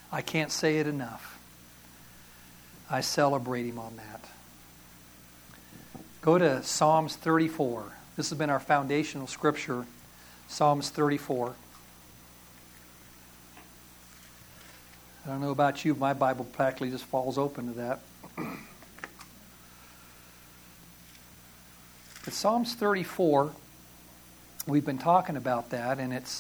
I can't say it enough. I celebrate Him on that. Go to Psalms 34. This has been our foundational scripture, Psalms 34. I don't know about you, my Bible practically just falls open to that. But Psalms 34, we've been talking about that, and it's,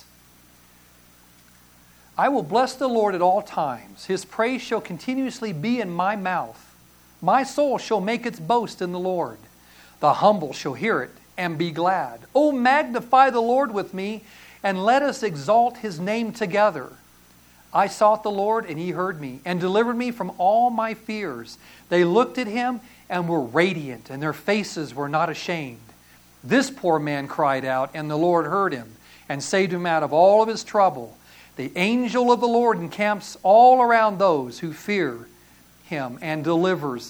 I will bless the Lord at all times. His praise shall continuously be in my mouth. My soul shall make its boast in the Lord. The humble shall hear it and be glad. Oh, magnify the Lord with me, and let us exalt His name together. I sought the Lord, and He heard me, and delivered me from all my fears. They looked at Him and were radiant, and their faces were not ashamed. This poor man cried out, and the Lord heard him, and saved him out of all of his trouble. The angel of the Lord encamps all around those who fear Him, and delivers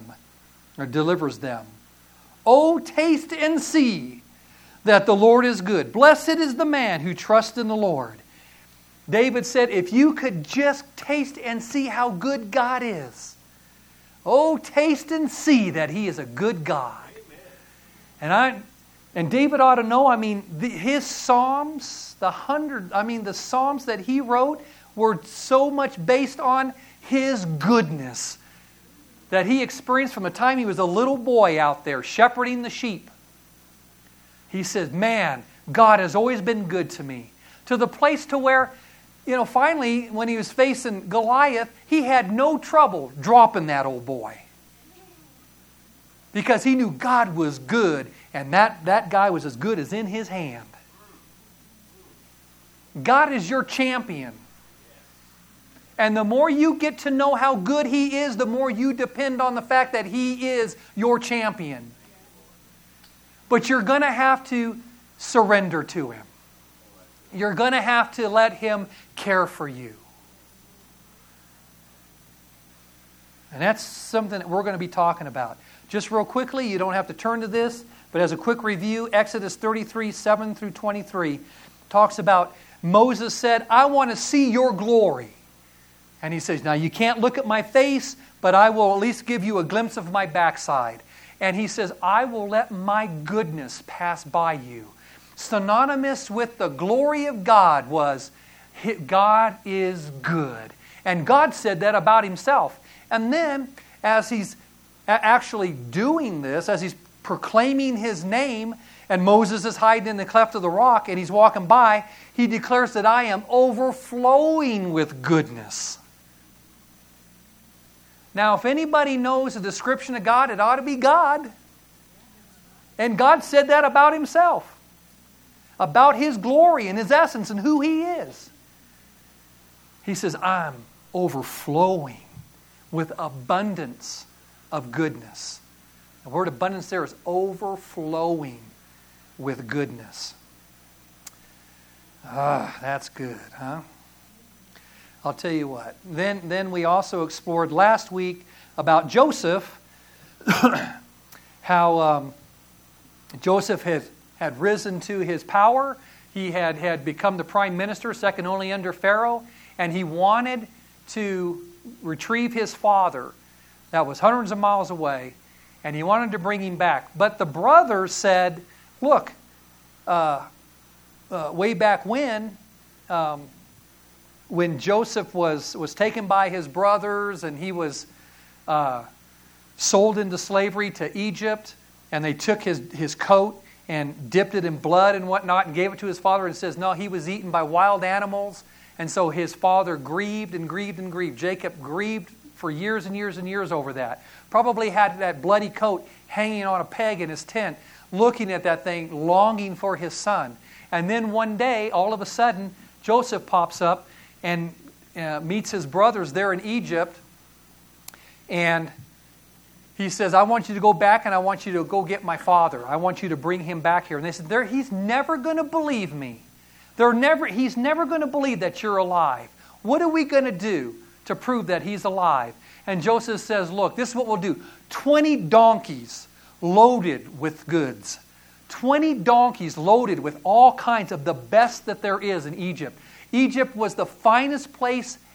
them. Oh, taste and see that the Lord is good. Blessed is the man who trusts in the Lord. David said, if you could just taste and see how good God is. Oh, taste and see that He is a good God. Amen. And David ought to know, his Psalms, the Psalms that he wrote were so much based on His goodness that he experienced from the time he was a little boy out there shepherding the sheep. He says, man, God has always been good to me. To the place to where, finally, when he was facing Goliath, he had no trouble dropping that old boy. Because he knew God was good, and that guy was as good as in his hand. God is your champion. And the more you get to know how good He is, the more you depend on the fact that He is your champion. But you're going to have to surrender to Him. You're going to have to let Him care for you. And that's something that we're going to be talking about. Just real quickly, you don't have to turn to this, but as a quick review, Exodus 33, 7 through 23 talks about Moses said, I want to see your glory. And he says, now you can't look at my face, but I will at least give you a glimpse of my backside. And he says, I will let my goodness pass by you. Synonymous with the glory of God was, God is good. And God said that about Himself. And then, as He's actually doing this, as He's proclaiming His name, and Moses is hiding in the cleft of the rock, and he's walking by, He declares that I am overflowing with goodness. Now, if anybody knows the description of God, it ought to be God. And God said that about Himself. About His glory and His essence and who He is. He says, I'm overflowing with abundance of goodness. The word abundance there is overflowing with goodness. That's good, huh? I'll tell you what. Then we also explored last week about Joseph, how Joseph had risen to his power. He had become the prime minister, second only under Pharaoh, and he wanted to retrieve his father that was hundreds of miles away, and he wanted to bring him back. But the brothers said, look, way back when Joseph was taken by his brothers and he was sold into slavery to Egypt, and they took his coat and dipped it in blood and whatnot and gave it to his father, and says, no, he was eaten by wild animals. And so his father grieved and grieved and grieved. Jacob grieved for years and years and years over that. Probably had that bloody coat hanging on a peg in his tent, looking at that thing, longing for his son. And then one day, all of a sudden, Joseph pops up and meets his brothers there in Egypt. And he says, I want you to go back and I want you to go get my father. I want you to bring him back here. And they said, he's never going to believe me. He's never going to believe that you're alive. What are we going to do to prove that he's alive? And Joseph says, look, this is what we'll do. 20 donkeys loaded with goods. 20 donkeys loaded with all kinds of the best that there is in Egypt. Egypt was the finest place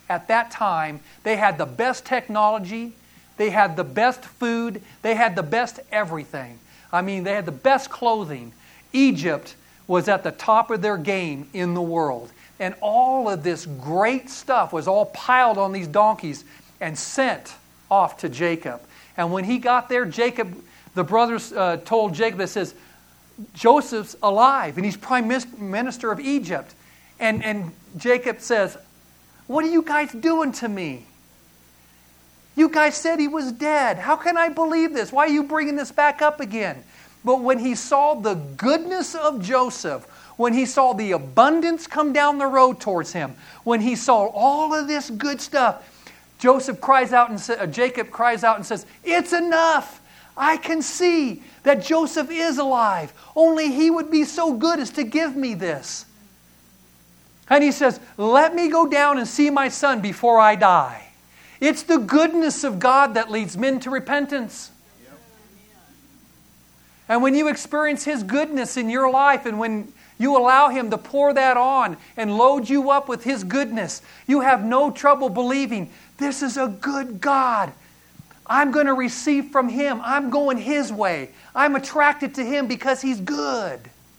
at that time, they had the best technology, they had the best food, they had the best everything. I mean, they had the best clothing. Egypt was at the top of their game in the world. And all of this great stuff was all piled on these donkeys and sent off to Jacob. And when he got there, Jacob, the brothers told Jacob, it says, Joseph's alive and he's prime minister of Egypt. And Jacob says, what are you guys doing to me? You guys said he was dead. How can I believe this? Why are you bringing this back up again? But when he saw the goodness of Joseph, when he saw the abundance come down the road towards him, when he saw all of this good stuff, Jacob cries out and says, it's enough. I can see that Joseph is alive. Only he would be so good as to give me this. And he says, let me go down and see my son before I die. It's the goodness of God that leads men to repentance. Yep. And when you experience His goodness in your life, and when you allow Him to pour that on and load you up with His goodness, you have no trouble believing, this is a good God. I'm going to receive from Him. I'm going His way. I'm attracted to Him because He's good.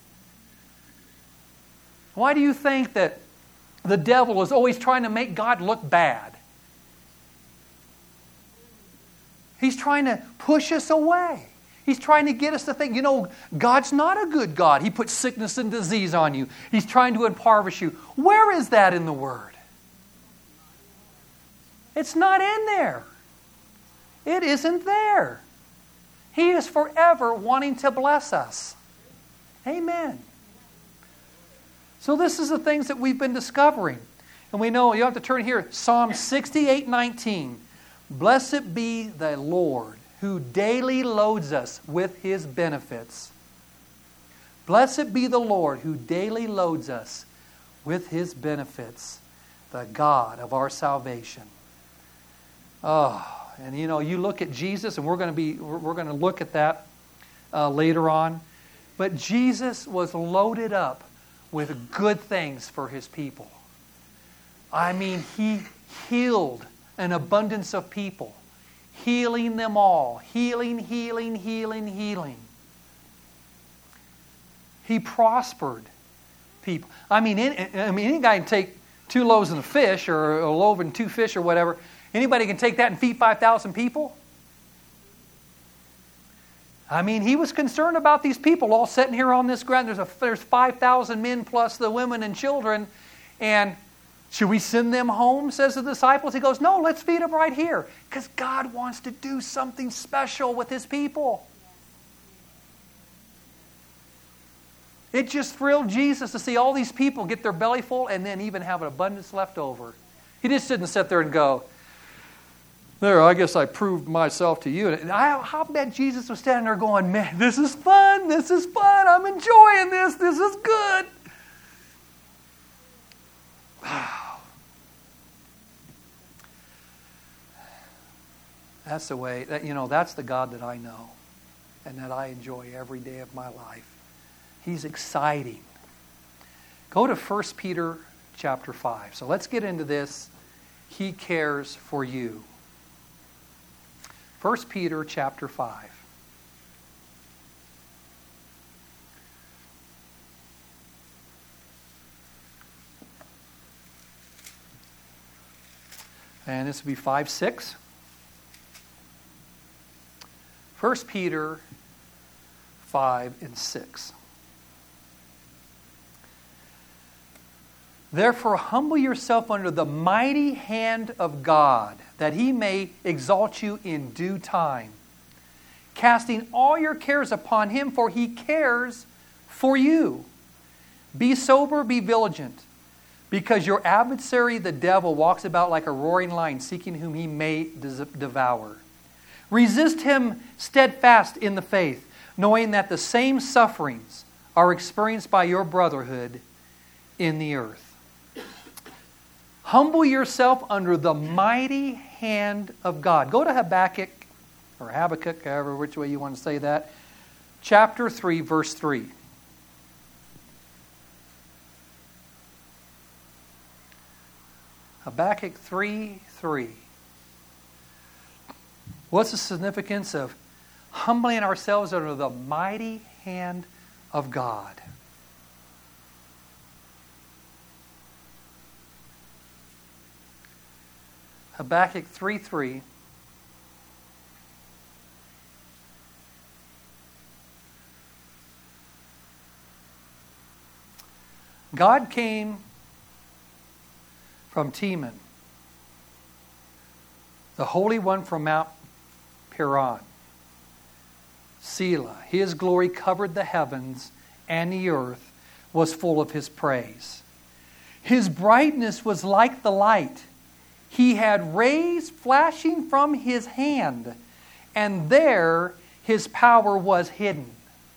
Why do you think that the devil is always trying to make God look bad? He's trying to push us away. He's trying to get us to think, God's not a good God. He puts sickness and disease on you. He's trying to impoverish you. Where is that in the Word? It's not in there. It isn't there. He is forever wanting to bless us. Amen. So this is the things that we've been discovering. And we know, you have to turn here, Psalm 68:19. Blessed be the Lord who daily loads us with His benefits. Blessed be the Lord who daily loads us with His benefits, the God of our salvation. Oh, and you look at Jesus, and we're going to look at that later on. But Jesus was loaded up with good things for His people. I mean, He healed an abundance of people, healing them all, healing. He prospered people. I mean, any guy can take 2 loaves and a fish, or a loaf and 2 fish, or whatever. Anybody can take that and feed 5,000 people? I mean, He was concerned about these people all sitting here on this ground. There's 5,000 men plus the women and children. And should we send them home, says the disciples? He goes, no, let's feed them right here. Because God wants to do something special with His people. It just thrilled Jesus to see all these people get their belly full and then even have an abundance left over. He just didn't sit there and go, there, I guess I proved myself to you. And I'll bet Jesus was standing there going, man, this is fun. I'm enjoying this. This is good. That's the way, that's the God that I know and that I enjoy every day of my life. He's exciting. Go to 1 Peter chapter 5. So let's get into this. He cares for you. 1 Peter chapter 5. And this will be 5:6. 1 Peter 5:6. Therefore, humble yourself under the mighty hand of God, that He may exalt you in due time, casting all your cares upon Him, for He cares for you. Be sober, be vigilant, because your adversary, the devil, walks about like a roaring lion, seeking whom he may devour. Resist him steadfast in the faith, knowing that the same sufferings are experienced by your brotherhood in the earth. Humble yourself under the mighty hand of God. Go to Habakkuk, or Habakkuk, however which way you want to say that. Chapter 3, verse 3. Habakkuk 3:3. What's the significance of humbling ourselves under the mighty hand of God? Habakkuk 3:3. God came from Teman, the Holy One from Mount Paran, Selah. His glory covered the heavens, and the earth was full of His praise. His brightness was like the light. He had rays flashing from His hand, and there His power was hidden.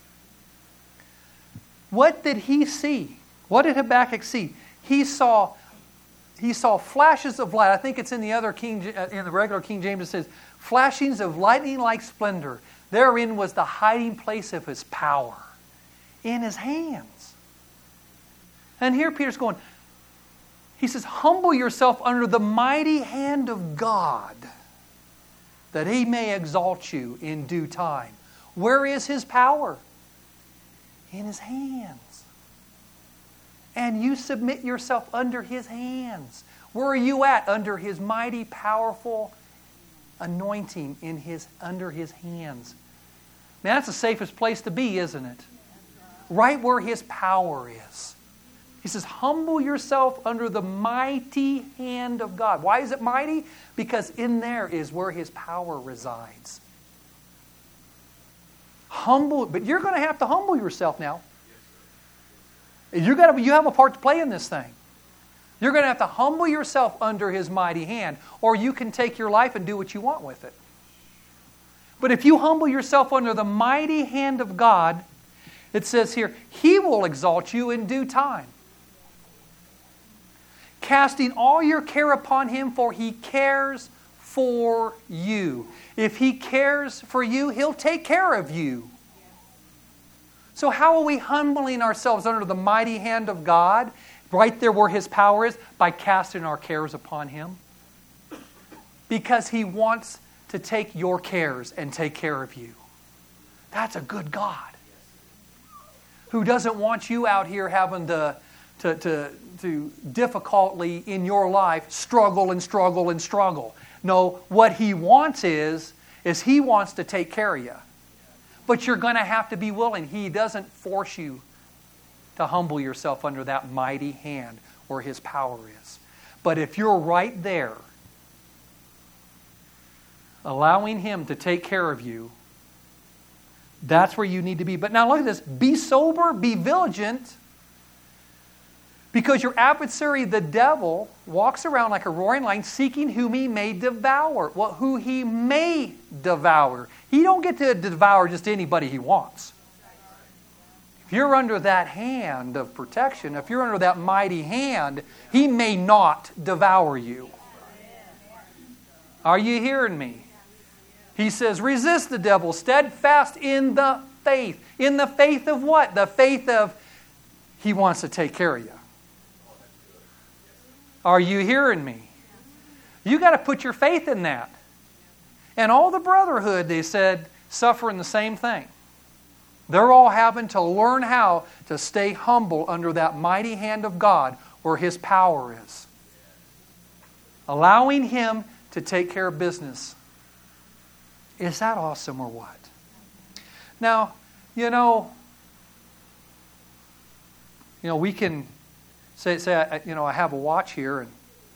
What did he see? What did Habakkuk see? He saw flashes of light. I think it's in the regular King James it says, flashings of lightning like splendor. Therein was the hiding place of His power, in His hands. And here Peter's going, he says, humble yourself under the mighty hand of God, that He may exalt you in due time. Where is His power? In His hands. And you submit yourself under His hands. Where are you at? Under His mighty, powerful anointing under His hands. Man, that's the safest place to be, isn't it? Right where His power is. He says, humble yourself under the mighty hand of God. Why is it mighty? Because in there is where His power resides. But you're going to have to humble yourself now. You have a part to play in this thing. You're going to have to humble yourself under His mighty hand, or you can take your life and do what you want with it. But if you humble yourself under the mighty hand of God, it says here, He will exalt you in due time. Casting all your care upon Him, for He cares for you. If He cares for you, He'll take care of you. So how are we humbling ourselves under the mighty hand of God, right there where His power is? By casting our cares upon Him. Because He wants to take your cares and take care of you. That's a good God. Who doesn't want you out here having to difficultly in your life struggle and struggle and struggle. No, what He wants is He wants to take care of you. But you're going to have to be willing. He doesn't force you to humble yourself under that mighty hand where His power is. But if you're right there, allowing Him to take care of you, that's where you need to be. But now look at this. Be sober, be vigilant, because your adversary, the devil, walks around like a roaring lion, seeking whom he may devour. Well, who he may devour. He don't get to devour just anybody he wants. If you're under that hand of protection, if you're under that mighty hand, he may not devour you. Are you hearing me? He says, resist the devil, steadfast in the faith. In the faith of what? The faith of He wants to take care of you. Are you hearing me? You got to put your faith in that. And all the brotherhood, they said, suffering the same thing. They're all having to learn how to stay humble under that mighty hand of God where His power is. Allowing Him to take care of business. Is that awesome or what? Now, we can say I have a watch here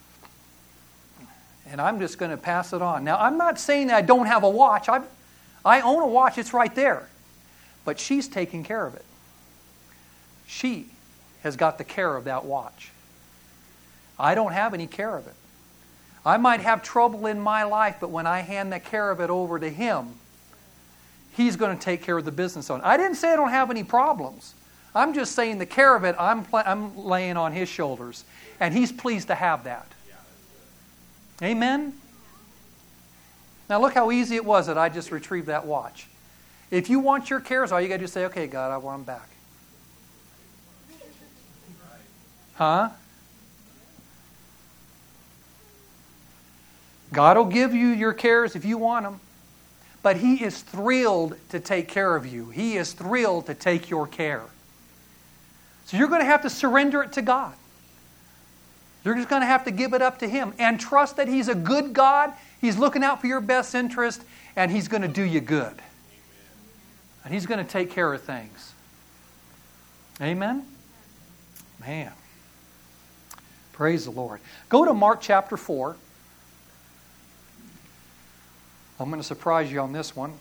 and I'm just going to pass it on. Now, I'm not saying that I don't have a watch. I own a watch. It's right there. But she's taking care of it. She has got the care of that watch. I don't have any care of it. I might have trouble in my life, but when I hand the care of it over to Him, He's going to take care of the business on it. I didn't say I don't have any problems. I'm just saying the care of it I'm laying on His shoulders. And He's pleased to have that. Amen? Now look how easy it was that I just retrieved that watch. If you want your cares, all you got to do is say, okay, God, I want them back. Huh? God will give you your cares if you want them. But He is thrilled to take care of you. He is thrilled to take your care. So you're going to have to surrender it to God. You're just going to have to give it up to Him and trust that He's a good God. He's looking out for your best interest, and He's going to do you good. And He's going to take care of things. Amen? Man. Praise the Lord. Go to Mark chapter 4. I'm going to surprise you on this one.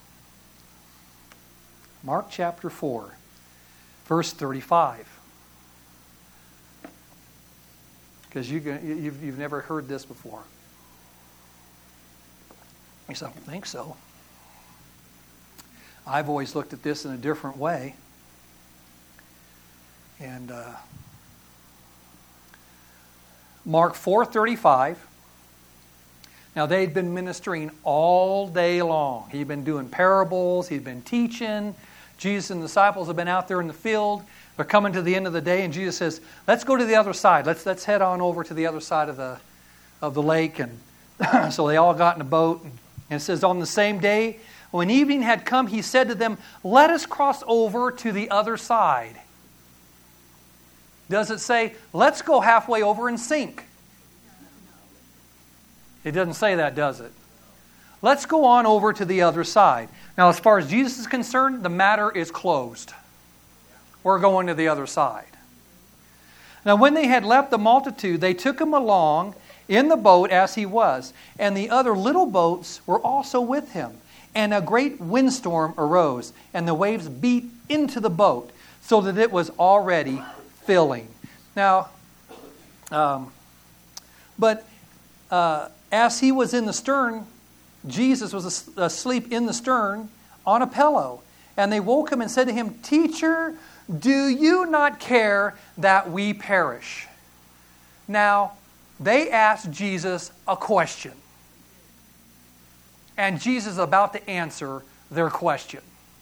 Mark chapter 4, verse 35. Because you've never heard this before. You say, I don't think so. I've always looked at this in a different way. And Mark 4:35. Now, they'd been ministering all day long. He'd been doing parables. He'd been teaching. Jesus and the disciples have been out there in the field. They're coming to the end of the day, and Jesus says, let's go to the other side. Let's head on over to the other side of the lake. And so they all got in a boat. And it says, on the same day, when evening had come, He said to them, let us cross over to the other side. Does it say, let's go halfway over and sink? It doesn't say that, does it? Let's go on over to the other side. Now, as far as Jesus is concerned, the matter is closed. We're going to the other side. Now, when they had left the multitude, they took Him along in the boat as He was, and the other little boats were also with Him. And a great windstorm arose, and the waves beat into the boat, so that it was already filling. Now, as He was in the stern, Jesus was asleep in the stern on a pillow. And they woke Him and said to Him, Teacher, do you not care that we perish? Now, they asked Jesus a question. And Jesus is about to answer their question.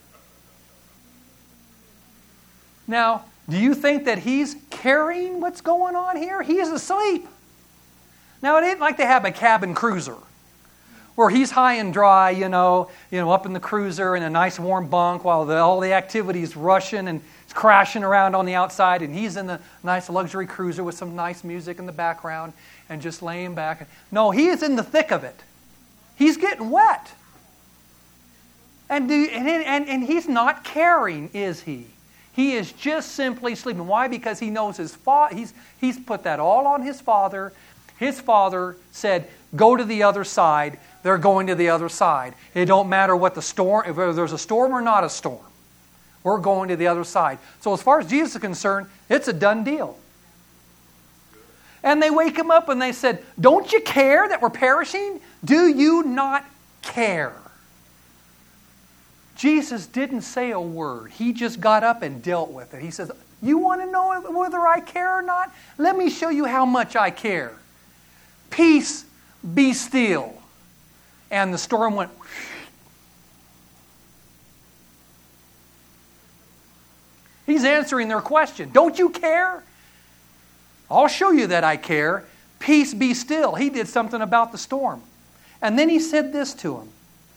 Now, do you think that He's caring what's going on here? He's asleep. Now, it ain't like they have a cabin cruiser where He's high and dry, up in the cruiser in a nice warm bunk while all the activity's rushing and it's crashing around on the outside, and He's in the nice luxury cruiser with some nice music in the background and just laying back. No, He is in the thick of it. He's getting wet. And He's not caring, is He? He is just simply sleeping. Why? Because He knows His Father. He's put that all on His Father. His Father said, go to the other side. They're going to the other side. It don't matter what the storm, if there's a storm or not a storm. We're going to the other side. So as far as Jesus is concerned, it's a done deal. And they wake Him up and they said, don't you care that we're perishing? Do you not care? Jesus didn't say a word. He just got up and dealt with it. He says, you want to know whether I care or not? Let me show you how much I care. Peace, be still. And the storm went. He's answering their question. Don't you care? I'll show you that I care. Peace, be still. He did something about the storm. And then He said this to him.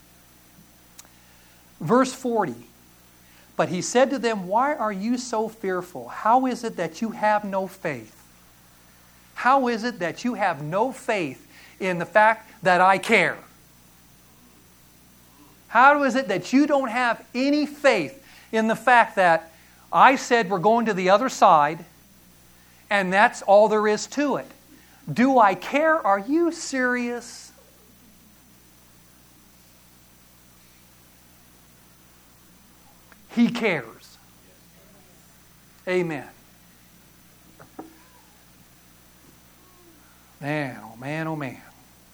Verse 40. But He said to them, why are you so fearful? How is it that you have no faith? How is it that you have no faith in the fact that I care? How is it that you don't have any faith in the fact that I said we're going to the other side, and that's all there is to it? Do I care? Are you serious? He cares. Amen. Man, oh man, oh man.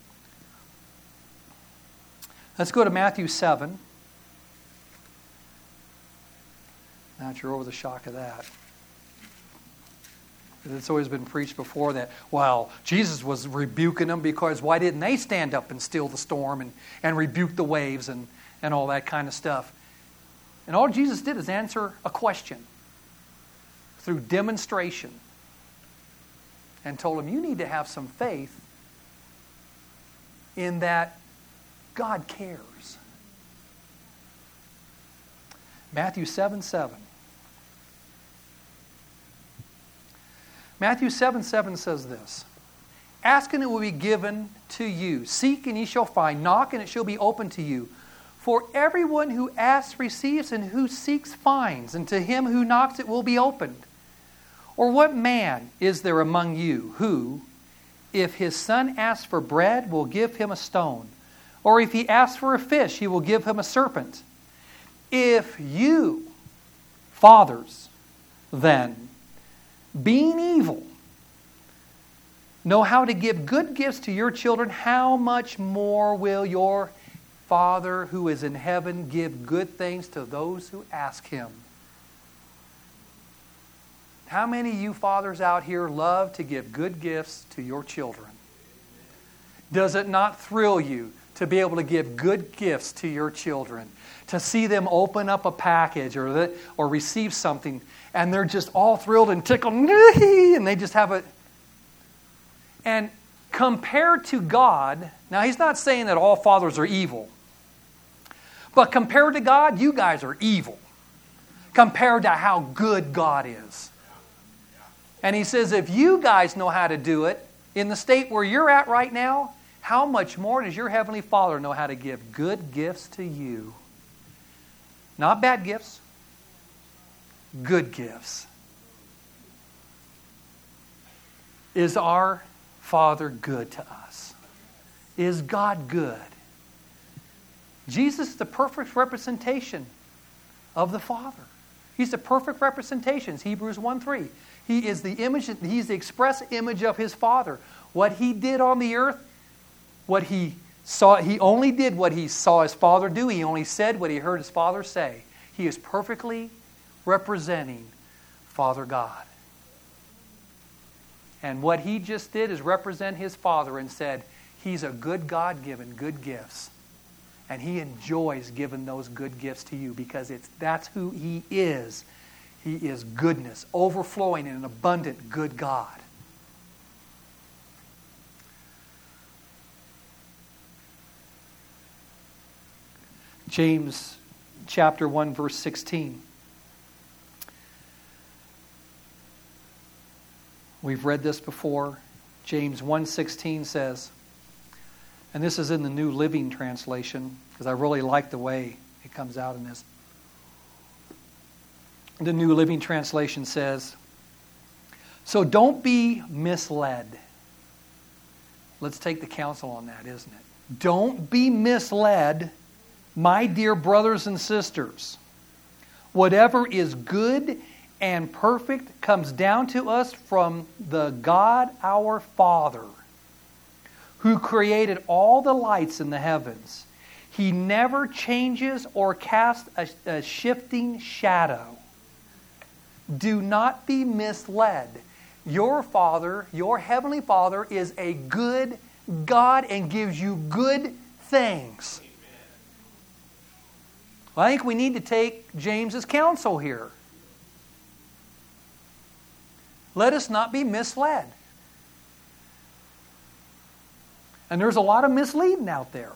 Let's go to Matthew 7. Now that you're over the shock of that. It's always been preached before that, well, Jesus was rebuking them because why didn't they stand up and still the storm and rebuke the waves and all that kind of stuff? And all Jesus did is answer a question through demonstration and told him, you need to have some faith in that God cares. Matthew 7:7. Matthew 7:7 says this. Ask and it will be given to you. Seek and ye shall find. Knock and it shall be opened to you. For everyone who asks receives, and who seeks finds, and to him who knocks it will be opened. Or what man is there among you who, if his son asks for bread, will give him a stone? Or if he asks for a fish, he will give him a serpent? If you, fathers, then, being evil, know how to give good gifts to your children, how much more will your Father who is in heaven give good things to those who ask Him? How many of you fathers out here love to give good gifts to your children? Does it not thrill you to be able to give good gifts to your children? To see them open up a package or receive something and they're just all thrilled and tickled and they just have it. And compared to God, now He's not saying that all fathers are evil. But compared to God, you guys are evil. Compared to how good God is. And He says, if you guys know how to do it in the state where you're at right now, how much more does your Heavenly Father know how to give good gifts to you? Not bad gifts. Good gifts. Is our Father good to us? Is God good? Jesus is the perfect representation of the Father. He's the perfect representation. It's Hebrews 1:3. He is the image, He's the express image of His Father. What He did on the earth, what He saw, He only did what He saw His Father do. He only said what He heard His Father say. He is perfectly representing Father God. And what He just did is represent His Father and said, He's a good God giving good gifts. And He enjoys giving those good gifts to you because that's who He is. He is goodness, overflowing in an abundant good God. James chapter 1, verse 16. We've read this before. James 1:16 says, and this is in the New Living Translation, because I really like the way it comes out in this. The New Living Translation says, so don't be misled. Let's take the counsel on that, isn't it? Don't be misled, my dear brothers and sisters. Whatever is good and perfect comes down to us from the God our Father, who created all the lights in the heavens. He never changes or casts a shifting shadow. Do not be misled. Your Father, your Heavenly Father, is a good God and gives you good things. Well, I think we need to take James's counsel here. Let us not be misled. And there's a lot of misleading out there.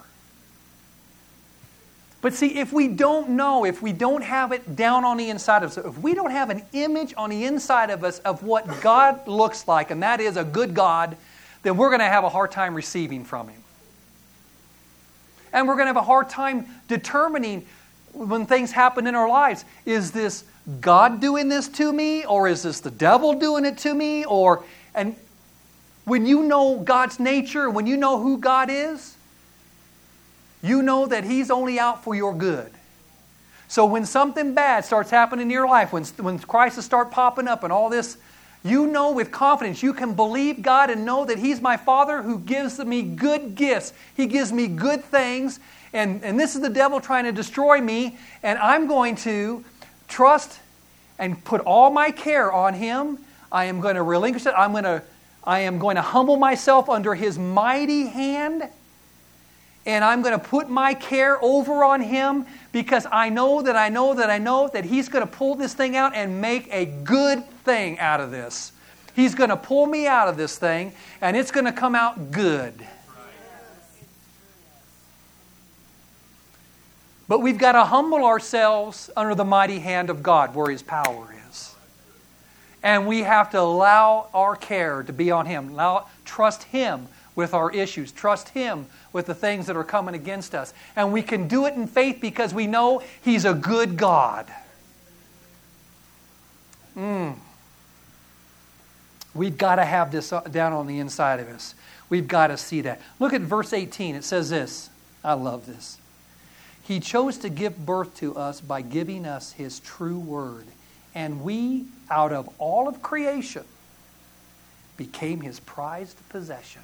But see, if we don't know, if we don't have it down on the inside of us, if we don't have an image on the inside of us of what God looks like, and that is a good God, then we're going to have a hard time receiving from Him. And we're going to have a hard time determining when things happen in our lives. Is this God doing this to me? Or is this the devil doing it to me? And when you know God's nature, when you know who God is, you know that He's only out for your good. So when something bad starts happening in your life, when crises start popping up and all this, you know with confidence, you can believe God and know that He's my Father who gives me good gifts. He gives me good things. And this is the devil trying to destroy me. And I'm going to trust and put all my care on Him. I am going to relinquish it. I am going to humble myself under His mighty hand. And I'm going to put my care over on Him because I know that He's going to pull this thing out and make a good thing out of this. He's going to pull me out of this thing and it's going to come out good. But we've got to humble ourselves under the mighty hand of God where His power is. And we have to allow our care to be on Him. Trust Him with our issues. Trust Him with the things that are coming against us. And we can do it in faith because we know He's a good God. We've got to have this down on the inside of us. We've got to see that. Look at verse 18. It says this. I love this. He chose to give birth to us by giving us His true word. And we, out of all of creation, became His prized possession.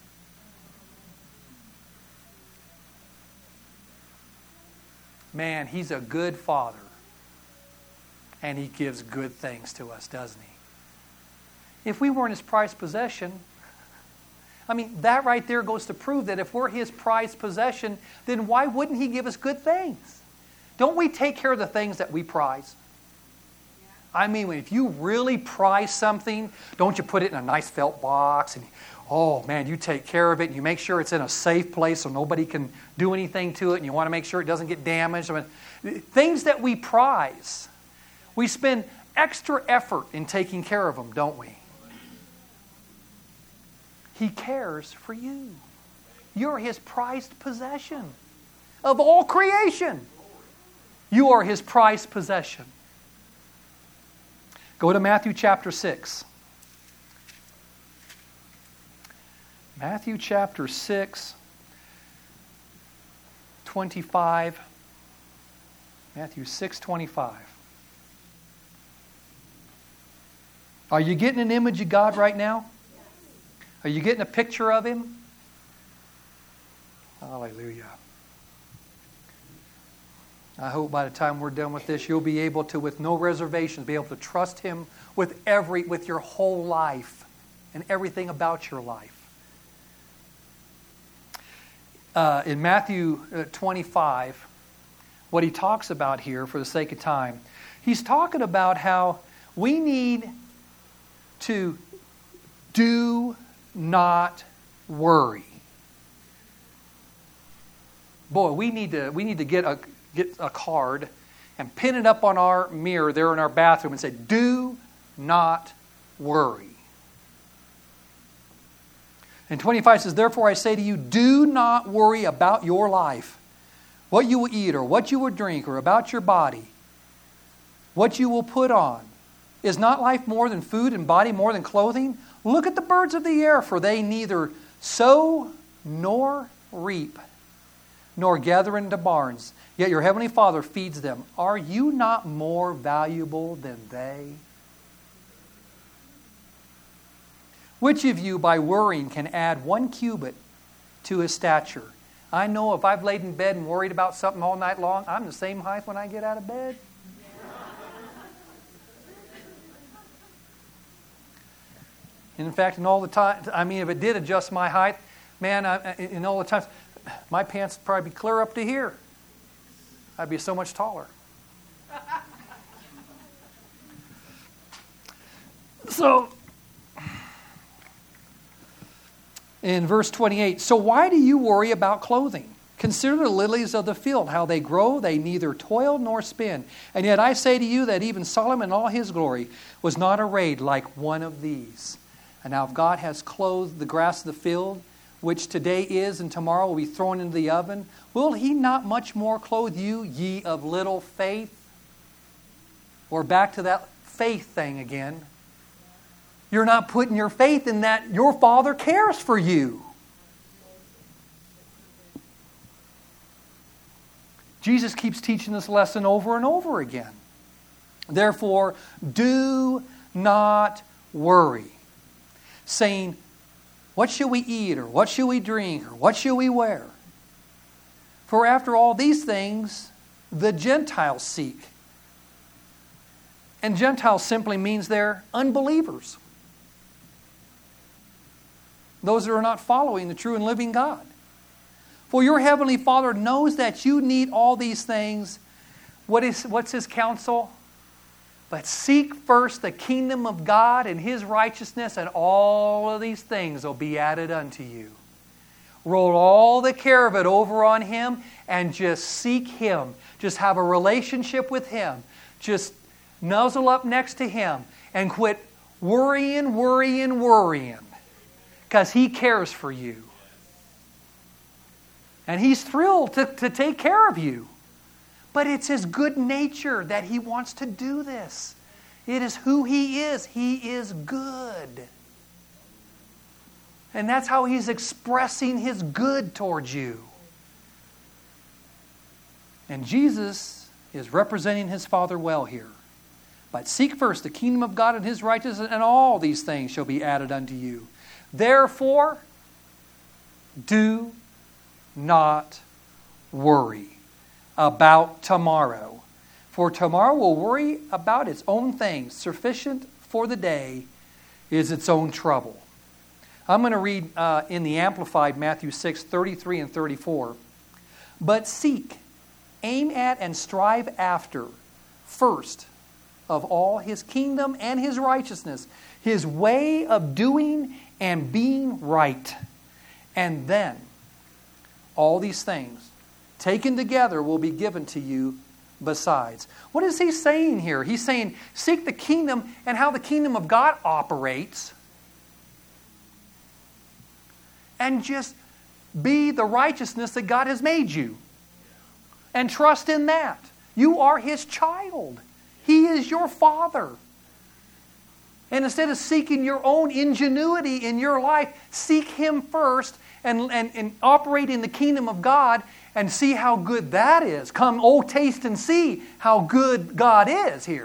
Man, He's a good Father. And He gives good things to us, doesn't He? If we weren't His prized possession, that right there goes to prove that if we're His prized possession, then why wouldn't He give us good things? Don't we take care of the things that we prize? If you really prize something, don't you put it in a nice felt box and you take care of it and you make sure it's in a safe place so nobody can do anything to it and you want to make sure it doesn't get damaged. Things that we prize, we spend extra effort in taking care of them, don't we? He cares for you. You're His prized possession. Of all creation, you are His prized possession. Go to Matthew chapter 6. Matthew chapter 6, 25. Matthew 6:25. Are you getting an image of God right now? Are you getting a picture of Him? Hallelujah. I hope by the time we're done with this, you'll be able to, with no reservations, be able to trust Him with your whole life and everything about your life. In Matthew 25, what he talks about here, for the sake of time, he's talking about how we need to do not worry. Boy, we need to get a card and pin it up on our mirror there in our bathroom and say, "Do not worry." And 25 says, "Therefore I say to you, do not worry about your life, what you will eat or what you will drink, or about your body, what you will put on. Is not life more than food and body more than clothing? Look at the birds of the air, for they neither sow nor reap, nor gather into barns, yet your heavenly Father feeds them. Are you not more valuable than they? Which of you by worrying can add 1 cubit to his stature? I know if I've laid in bed and worried about something all night long, I'm the same height when I get out of bed. And in fact, in all the time, if it did adjust my height, man, in all the times, my pants would probably be clear up to here. I'd be so much taller. So, in verse 28, so why do you worry about clothing? Consider the lilies of the field, how they grow, they neither toil nor spin. And yet I say to you that even Solomon in all his glory was not arrayed like one of these. And now if God has clothed the grass of the field, which today is and tomorrow will be thrown into the oven, will He not much more clothe you, ye of little faith? Or back to that faith thing again. You're not putting your faith in that your Father cares for you. Jesus keeps teaching this lesson over and over again. Therefore, do not worry, saying, what shall we eat, or what shall we drink, or what shall we wear? For after all these things, the Gentiles seek. And Gentiles simply means they're unbelievers. Those that are not following the true and living God. For your heavenly Father knows that you need all these things. What's His counsel? But seek first the kingdom of God and His righteousness, and all of these things will be added unto you. Roll all the care of it over on Him and just seek Him. Just have a relationship with Him. Just nuzzle up next to Him and quit worrying. Because He cares for you. And He's thrilled to take care of you. But it's His good nature that He wants to do this. It is who He is. He is good. And that's how He's expressing His good towards you. And Jesus is representing His Father well here. But seek first the kingdom of God and His righteousness, and all these things shall be added unto you. Therefore, do not worry about tomorrow. For tomorrow will worry about its own things. Sufficient for the day is its own trouble. I'm going to read in the Amplified Matthew 6, 33 and 34. But seek, aim at, and strive after, first of all, His kingdom and His righteousness, His way of doing and being right. And then, all these things, taken together, will be given to you besides. What is He saying here? He's saying, seek the kingdom and how the kingdom of God operates. And just be the righteousness that God has made you. And trust in that. You are His child. He is your Father. And instead of seeking your own ingenuity in your life, seek Him first and operate in the kingdom of God and see how good that is. Come, oh, taste and see how good God is here.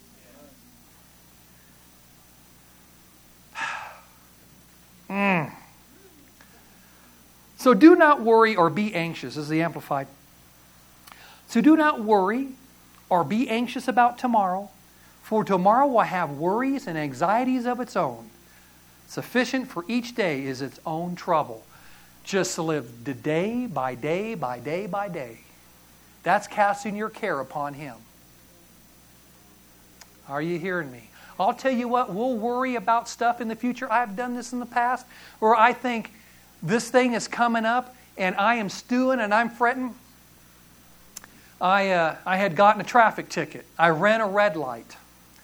So do not worry or be anxious. This is the Amplified. So do not worry or be anxious about tomorrow, for tomorrow will have worries and anxieties of its own. Sufficient for each day is its own trouble. Just to live day by day by day by day. That's casting your care upon Him. Are you hearing me? I'll tell you what, we'll worry about stuff in the future. I've done this in the past where I think this thing is coming up and I am stewing and I'm fretting. I had gotten a traffic ticket. I ran a red light.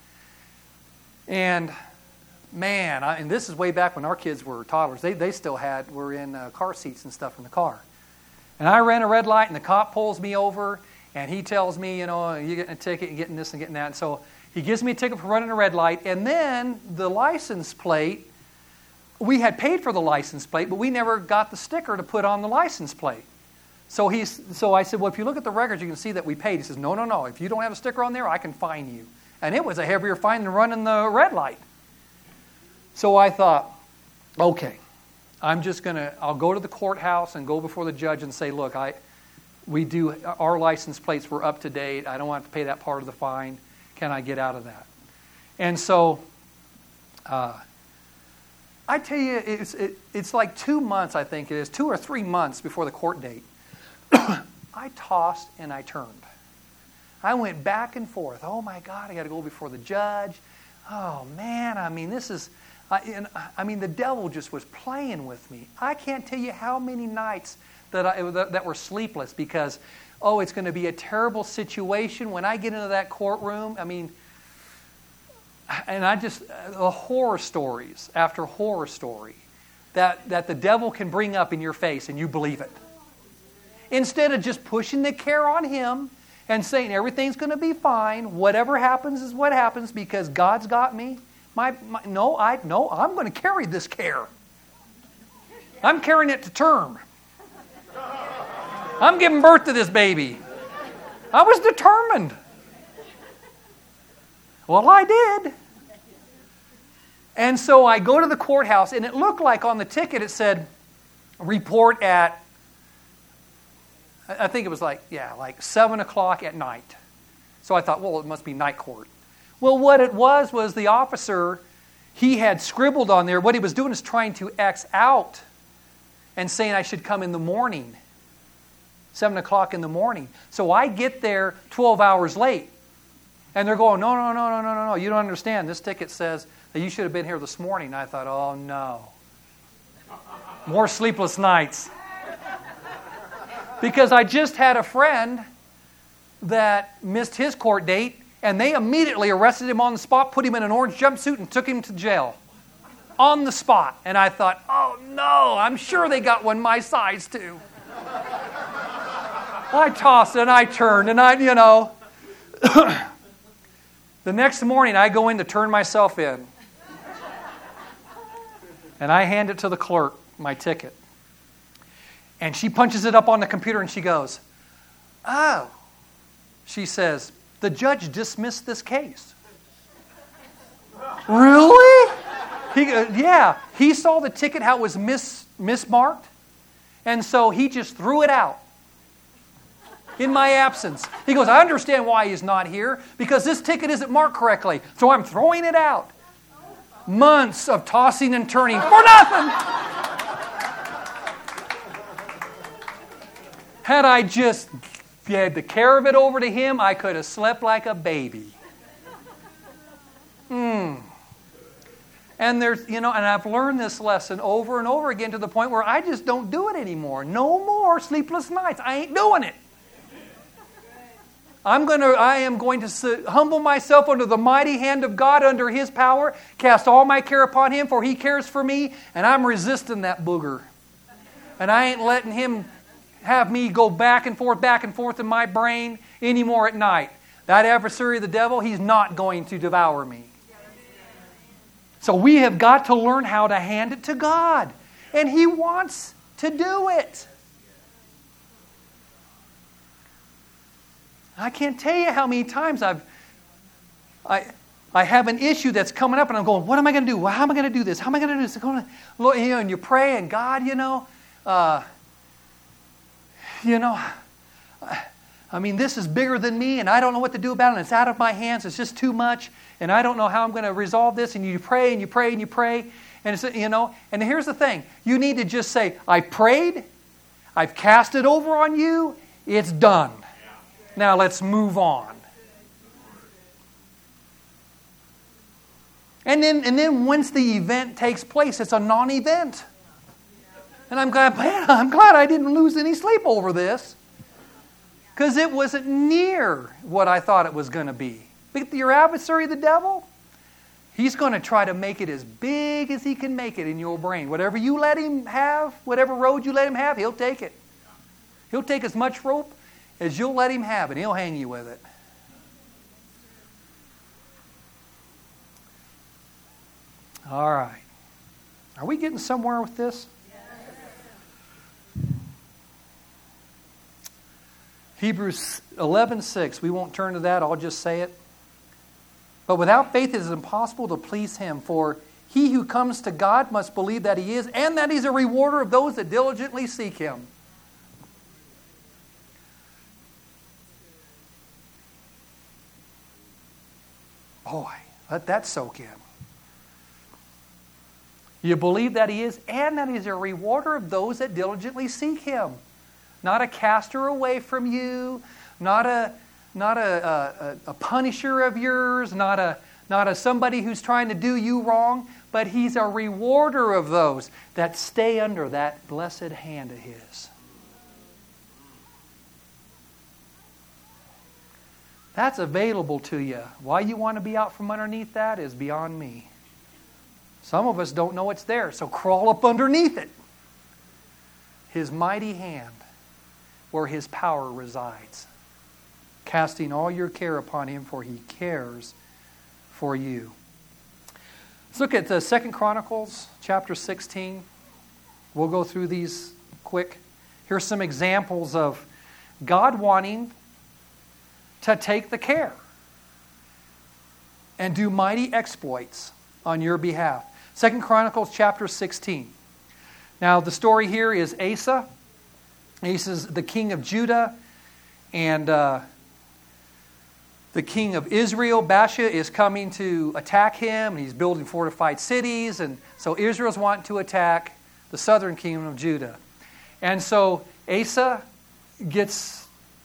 And man, and this is way back when our kids were toddlers. They still were in car seats and stuff in the car. And I ran a red light and the cop pulls me over and he tells me, you're getting a ticket and getting this and getting that. And so he gives me a ticket for running a red light. And then the license plate, we had paid for the license plate, but we never got the sticker to put on the license plate. So I said, well, if you look at the records, you can see that we paid. He says, no. If you don't have a sticker on there, I can fine you. And it was a heavier fine than running the red light. So I thought, okay, I'll go to the courthouse and go before the judge and say, look, our license plates were up to date. I don't want to pay that part of the fine. Can I get out of that? And so, I tell you, it's like 2 months, I think it is, 2 or 3 months before the court date. I tossed and I turned. I went back and forth. Oh my God, I got to go before the judge. Oh man, the devil just was playing with me. I can't tell you how many nights that were sleepless because, it's going to be a terrible situation when I get into that courtroom. The horror stories after horror story that the devil can bring up in your face and you believe it. Instead of just pushing the care on Him and saying everything's going to be fine, whatever happens is what happens because God's got me. I'm going to carry this care. I'm carrying it to term. I'm giving birth to this baby. I was determined. Well, I did. And so I go to the courthouse, and it looked like on the ticket it said, report at, I think it was like 7 o'clock at night. So I thought, well, it must be night court. Well, what it was the officer, he had scribbled on there, what he was doing is trying to X out and saying I should come in the morning, 7 o'clock in the morning. So I get there 12 hours late. And they're going, no, you don't understand. This ticket says that you should have been here this morning. And I thought, oh no. More sleepless nights. Because I just had a friend that missed his court date, and they immediately arrested him on the spot, put him in an orange jumpsuit, and took him to jail. On the spot. And I thought, oh no, I'm sure they got one my size too. I tossed and I turned and the next morning I go in to turn myself in. And I hand it to the clerk, my ticket. And she punches it up on the computer and she goes, oh. She says, the judge dismissed this case. Really? He saw the ticket, how it was mismarked. And so he just threw it out in my absence. He goes, I understand why he's not here, because this ticket isn't marked correctly. So I'm throwing it out. Months of tossing and turning for nothing. Had I just had the care of it over to him, I could have slept like a baby. And there's, and I've learned this lesson over and over again to the point where I just don't do it anymore. No more sleepless nights. I ain't doing it. I am going to humble myself under the mighty hand of God, under His power, cast all my care upon Him, for He cares for me, and I'm resisting that booger. And I ain't letting him have me go back and forth in my brain anymore at night. That adversary of the devil, he's not going to devour me. So we have got to learn how to hand it to God. And He wants to do it. I can't tell you how many times I have an issue that's coming up and I'm going, what am I going to do? How am I going to do this? How am I going to do this? Lord, and you pray and God, this is bigger than me and I don't know what to do about it and it's out of my hands. It's just too much and I don't know how I'm going to resolve this. And you pray and you pray and you pray. And it's, and here's the thing. You need to just say, I prayed. I've cast it over on you. It's done. Now let's move on. And then once the event takes place, it's a non-event. And I'm glad I didn't lose any sleep over this. Because it wasn't near what I thought it was going to be. But your adversary, the devil, he's going to try to make it as big as he can make it in your brain. Whatever you let him have, whatever road you let him have, he'll take it. He'll take as much rope as you'll let him have, and he'll hang you with it. All right. Are we getting somewhere with this? Hebrews 11:6. We won't turn to that. I'll just say it. But without faith it is impossible to please Him. For he who comes to God must believe that He is, and that He's a rewarder of those that diligently seek Him. Boy, let that soak in. You believe that He is, and that He's a rewarder of those that diligently seek Him. Not a caster away from you, not a punisher of yours, not a somebody who's trying to do you wrong, but He's a rewarder of those that stay under that blessed hand of His. That's available to you. Why you want to be out from underneath that is beyond me. Some of us don't know it's there, so crawl up underneath it. His mighty hand, where His power resides. Casting all your care upon Him, for He cares for you. Let's look at the 2 Chronicles chapter 16. We'll go through these quick. Here's some examples of God wanting to take the care and do mighty exploits on your behalf. 2 Chronicles chapter 16. Now the story here is Asa. Asa's the king of Judah, and the king of Israel, Baasha, is coming to attack him, and he's building fortified cities, and so Israel's wanting to attack the southern kingdom of Judah. And so Asa gets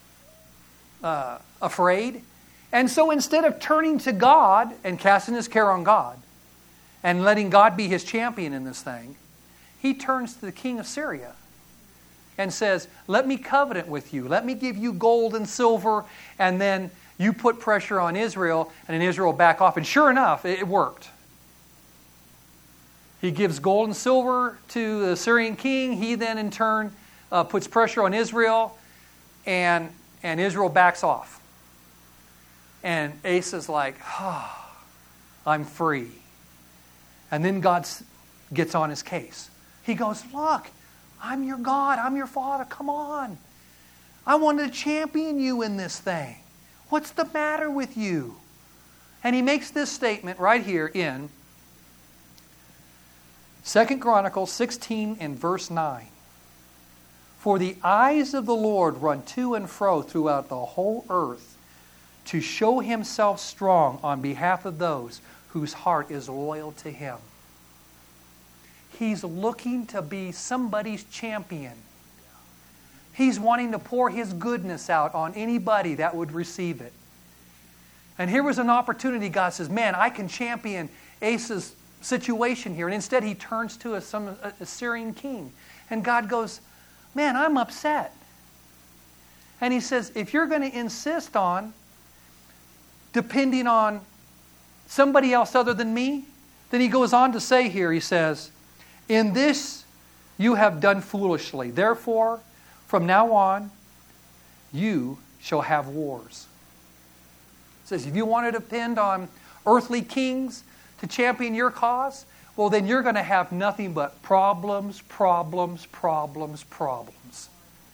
afraid, and so instead of turning to God and casting his care on God and letting God be his champion in this thing, he turns to the king of Syria. and says, let me covenant with you. Let me give you gold and silver, and then you put pressure on Israel, and then Israel back off. And sure enough, it worked. He gives gold and silver to the Syrian king. He then in turn puts pressure on Israel, and Israel backs off. And Asa's like, I'm free. And then God gets on his case. He goes, look, I'm your God. I'm your Father. Come on. I wanted to champion you in this thing. What's the matter with you? And he makes this statement right here in 2 Chronicles 16 and verse 9. For the eyes of the Lord run to and fro throughout the whole earth to show himself strong on behalf of those whose heart is loyal to him. He's looking to be somebody's champion. He's wanting to pour his goodness out on anybody that would receive it. And here was an opportunity. God says, man, I can champion Asa's situation here. And instead he turns to a Syrian king. And God goes, man, I'm upset. And he says, if you're going to insist on depending on somebody else other than me, then he goes on to say here, he says, in this you have done foolishly. Therefore, from now on, you shall have wars. It says, if you want to depend on earthly kings to champion your cause, well, then you're going to have nothing but problems, problems, problems, problems.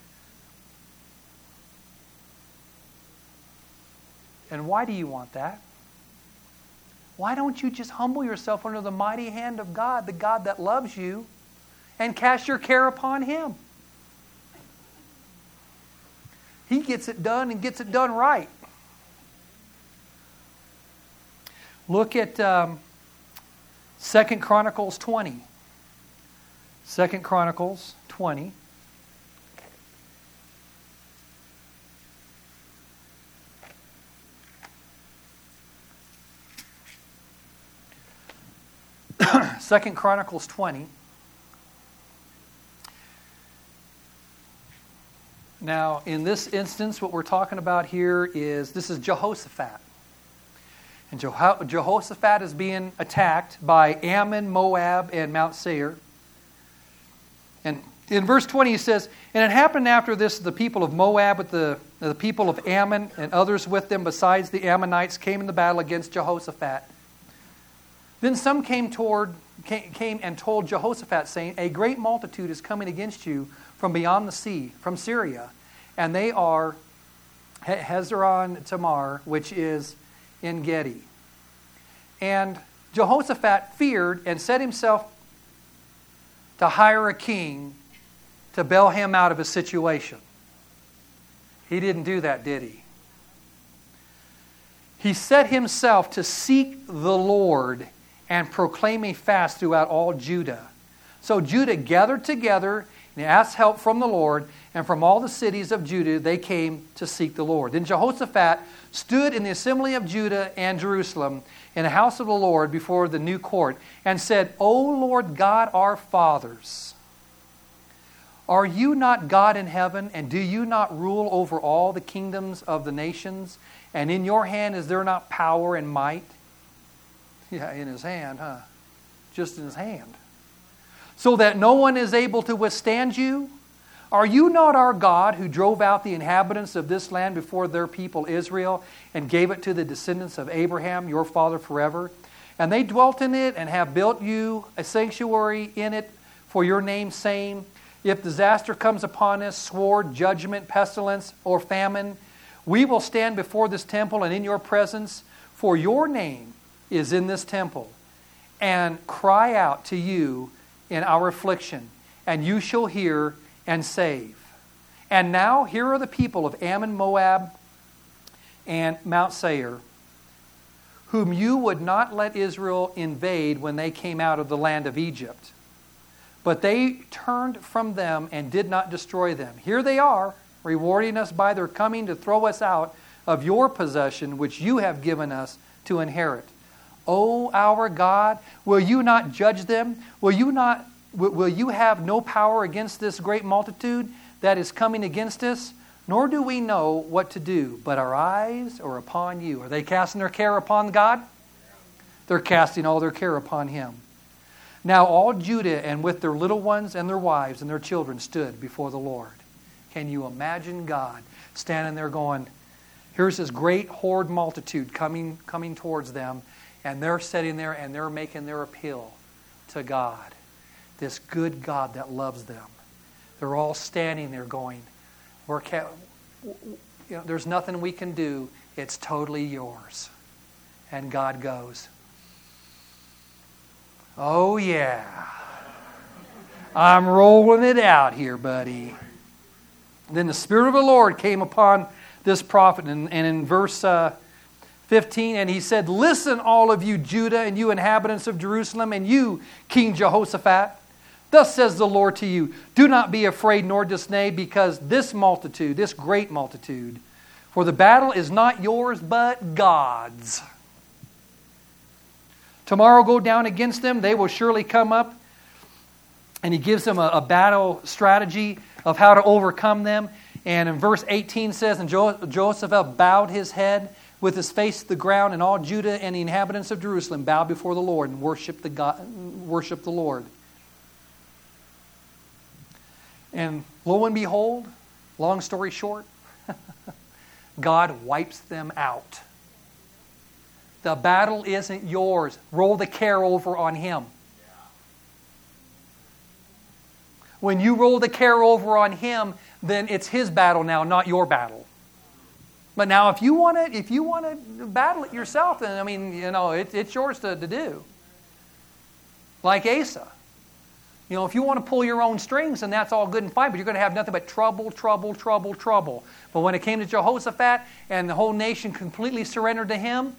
And why do you want that? Why don't you just humble yourself under the mighty hand of God, the God that loves you, and cast your care upon him? He gets it done and gets it done right. Look at 2 Chronicles 20. 2 Chronicles 20. Second Chronicles 20. Now, in this instance, what we're talking about here is, this is Jehoshaphat. And Jehoshaphat is being attacked by Ammon, Moab, and Mount Seir. And in verse 20 he says, and it happened after this, the people of Moab with the people of Ammon and others with them besides the Ammonites came in the battle against Jehoshaphat. Then some came and told Jehoshaphat, saying, a great multitude is coming against you from beyond the sea, from Syria, and they are Hazazon Tamar, which is En Gedi. And Jehoshaphat feared and set himself to hire a king to bail him out of his situation. He didn't do that, did he? He set himself to seek the Lord and proclaim a fast throughout all Judah. So Judah gathered together and asked help from the Lord, and from all the cities of Judah they came to seek the Lord. Then Jehoshaphat stood in the assembly of Judah and Jerusalem in the house of the Lord before the new court and said, O Lord God our fathers, are you not God in heaven, and do you not rule over all the kingdoms of the nations? And in your hand is there not power and might? Yeah, in his hand, huh? Just in his hand. So that no one is able to withstand you? Are you not our God who drove out the inhabitants of this land before their people Israel and gave it to the descendants of Abraham, your father, forever? And they dwelt in it and have built you a sanctuary in it for your name's sake. If disaster comes upon us, sword, judgment, pestilence, or famine, we will stand before this temple and in your presence, for your name is in this temple, and cry out to you in our affliction, and you shall hear and save. And now here are the people of Ammon, Moab, and Mount Seir, whom you would not let Israel invade when they came out of the land of Egypt. But they turned from them and did not destroy them. Here they are, rewarding us by their coming to throw us out of your possession, which you have given us to inherit. O our God, will you not judge them? Will you have no power against this great multitude? that is coming against us, nor do we know what to do, but our eyes are upon you. Are they casting their care upon God? They're casting all their care upon Him. Now all Judah, and with their little ones and their wives and their children, stood before the Lord. Can you imagine God standing there going, here's this great horde multitude coming towards them, and they're sitting there and they're making their appeal to God, this good God that loves them. They're all standing there going, there's nothing we can do. It's totally yours. And God goes, oh yeah, I'm rolling it out here, buddy. Then the Spirit of the Lord came upon this prophet, and in verse 15, and he said, listen, all of you Judah, and you inhabitants of Jerusalem, and you, King Jehoshaphat. Thus says the Lord to you, do not be afraid nor dismayed, because this multitude, this great multitude, for the battle is not yours, but God's. Tomorrow go down against them, they will surely come up. And he gives them a battle strategy of how to overcome them. And in verse 18 says, and Jehoshaphat bowed his head with his face to the ground, and all Judah and the inhabitants of Jerusalem bowed before the Lord and worshiped the Lord. And lo and behold, long story short, God wipes them out. The battle isn't yours. Roll the care over on Him. When you roll the care over on Him, then it's His battle now, not your battle. But now, if you want to battle it yourself, then it's yours to do. Like Asa. If you want to pull your own strings, then that's all good and fine, but you're going to have nothing but trouble, trouble, trouble, trouble. But when it came to Jehoshaphat and the whole nation completely surrendered to him,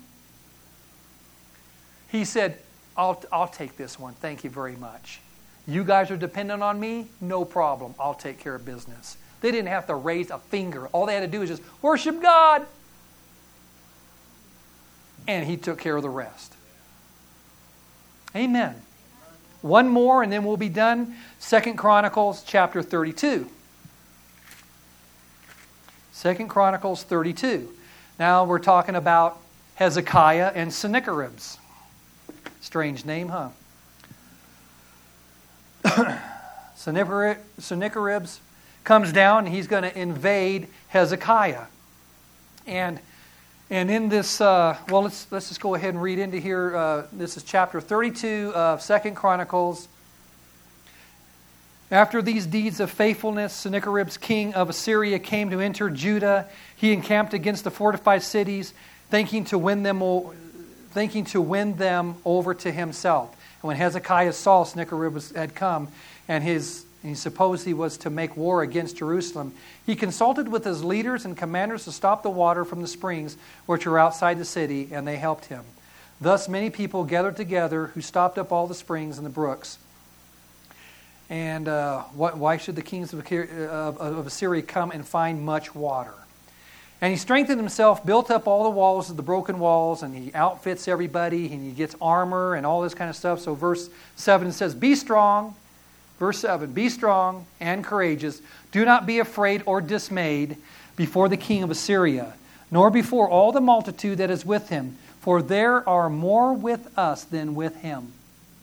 he said, I'll take this one. Thank you very much. You guys are dependent on me? No problem. I'll take care of business. They didn't have to raise a finger. All they had to do was just worship God. And He took care of the rest. Amen. One more and then we'll be done. 2 Chronicles chapter 32. 2 Chronicles 32. Now we're talking about Hezekiah and Sennacherib. Strange name, huh? Sennacherib comes down and he's going to invade Hezekiah. And in this, let's just go ahead and read into here. This is chapter 32 of 2 Chronicles. After these deeds of faithfulness, Sennacherib, king of Assyria, came to enter Judah. He encamped against the fortified cities, thinking to win them over to himself. And when Hezekiah saw Sennacherib had come, and he supposed he was to make war against Jerusalem, he consulted with his leaders and commanders to stop the water from the springs which were outside the city, and they helped him. Thus many people gathered together who stopped up all the springs and the brooks. And why should the kings of Assyria come and find much water? And he strengthened himself, built up all the walls of the broken walls, and he outfits everybody, and he gets armor and all this kind of stuff. So verse 7 says, be strong. Verse 7, be strong and courageous. Do not be afraid or dismayed before the king of Assyria, nor before all the multitude that is with him, for there are more with us than with him.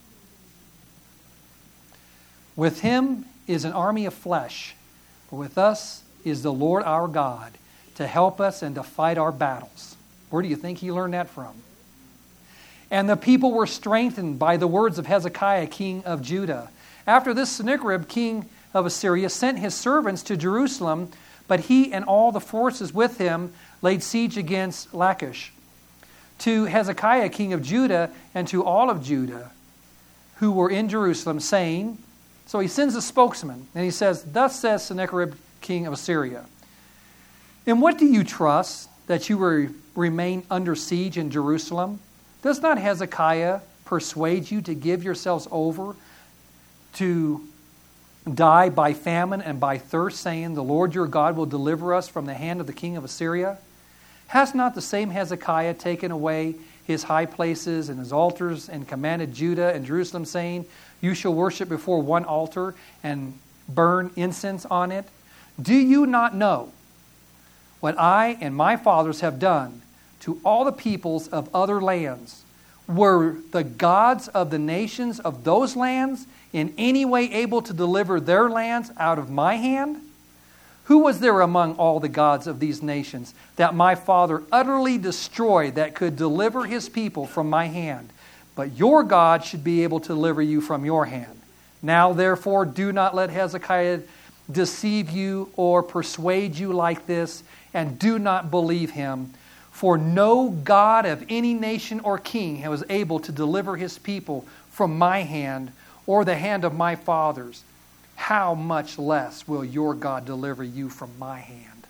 With him is an army of flesh, but with us is the Lord our God, to help us and to fight our battles. Where do you think he learned that from? And the people were strengthened by the words of Hezekiah, king of Judah. After this, Sennacherib, king of Assyria, sent his servants to Jerusalem, but he and all the forces with him laid siege against Lachish. To Hezekiah, king of Judah, and to all of Judah who were in Jerusalem, saying, so he sends a spokesman, and he says, thus says Sennacherib, king of Assyria, in what do you trust that you will remain under siege in Jerusalem? Does not Hezekiah persuade you to give yourselves over to die by famine and by thirst, saying, the Lord your God will deliver us from the hand of the king of Assyria? Has not the same Hezekiah taken away his high places and his altars and commanded Judah and Jerusalem, saying, you shall worship before one altar and burn incense on it? Do you not know what I and my fathers have done to all the peoples of other lands? Were the gods of the nations of those lands in any way able to deliver their lands out of my hand? Who was there among all the gods of these nations that my father utterly destroyed that could deliver his people from my hand? But your God should be able to deliver you from your hand. Now, therefore, do not let Hezekiah deceive you or persuade you like this, and do not believe him. For no God of any nation or king was able to deliver his people from my hand or the hand of my fathers. How much less will your God deliver you from my hand?